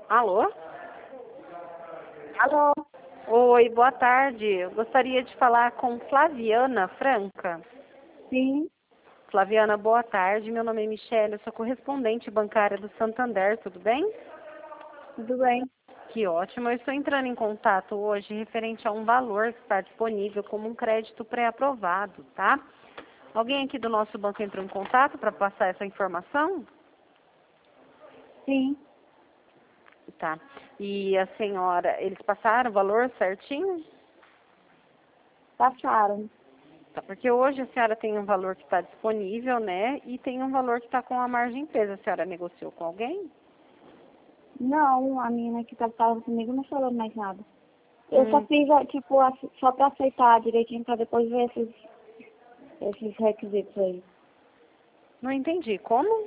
Alô? Alô? Oi, boa tarde. Eu gostaria de falar com Flaviana Franca. Sim, Flaviana, boa tarde. Meu nome é Michele, eu sou correspondente bancária do Santander, tudo bem? tudo bem. Que ótimo. Eu estou entrando em contato hoje referente a um valor que está disponível como um crédito pré-aprovado, tá? Alguém aqui do nosso banco entrou em contato para passar essa informação? Sim, Tá. E a senhora, eles passaram o valor certinho? passaram. Tá, porque hoje a senhora tem um valor que está disponível, né? E tem um valor que está com a margem presa. A senhora negociou com alguém? Não, a menina que estava comigo não falou mais nada. Eu só Hum, fiz, tipo, só para aceitar direitinho, para depois ver esses requisitos aí. não entendi. Como?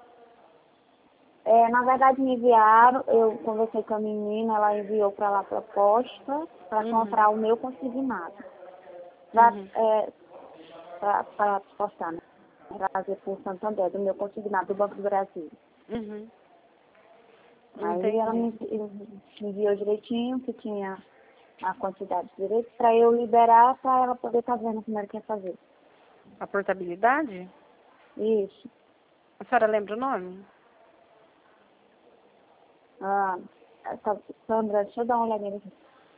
Na verdade, me enviaram, eu conversei com a menina, ela enviou para lá a proposta para Uhum, comprar o meu consignado. uhum, Para postar, né? Trazer por Santander, do meu consignado do Banco do Brasil. uhum. Aí ela Entendi. me enviou direitinho que tinha a quantidade de direitos para eu liberar para ela poder estar vendo como ela quer fazer. A portabilidade? Isso. A senhora lembra o nome? Ah, Sandra, deixa eu dar uma olhadinha aqui.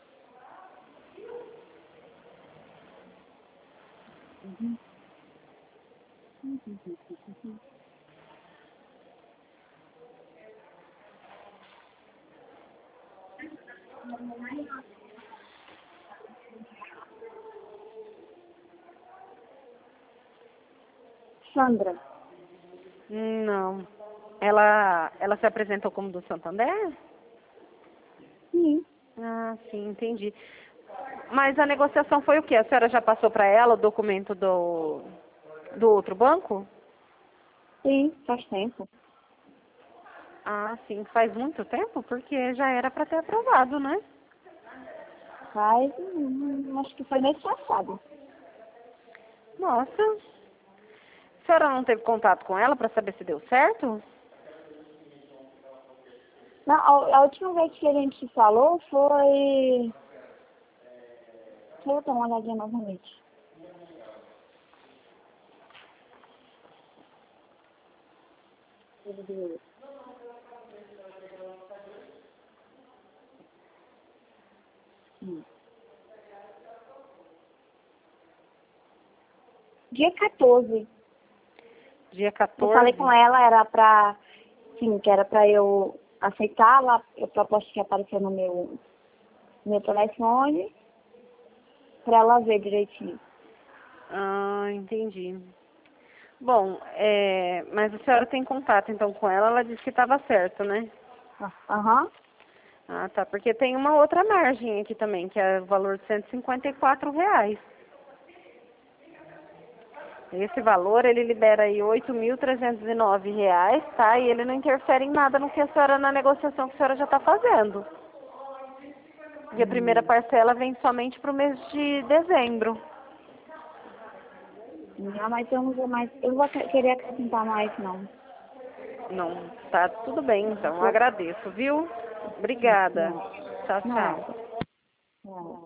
Sandra. Não. Ela se apresentou como do Santander? Sim, Ah, sim, entendi. Mas a negociação foi o quê? A senhora já passou para ela o documento do outro banco? sim, faz tempo. Ah, sim, faz muito tempo, porque já era para ter aprovado, né? Faz, acho que foi mês passado. Nossa, a senhora não teve contato com ela para saber se deu certo? Não, a última vez que a gente se falou foi... Deixa eu dar uma olhadinha novamente. Hum. Dia 14. Dia Eu falei com 14? ela, era pra, sim, que era pra eu aceitar lá a proposta que apareceu no meu telefone, pra ela ver direitinho. Ah, entendi. Bom, mas a senhora tem contato então com ela disse que estava certo, né? Aham. Ah, tá, porque tem uma outra margem aqui também, que é o valor de R$ 154. Esse valor, ele libera aí R$ 8.309, tá? E ele não interfere em nada no que a senhora, na negociação que a senhora já está fazendo. E a primeira Hum. parcela vem somente para o mês de dezembro. Não, mas eu não vou mais, eu não vou querer acrescentar mais, não. Não, tá tudo bem, Eu então. vou, Agradeço, viu? Obrigada. não, Tchau, tchau. nada. Nada.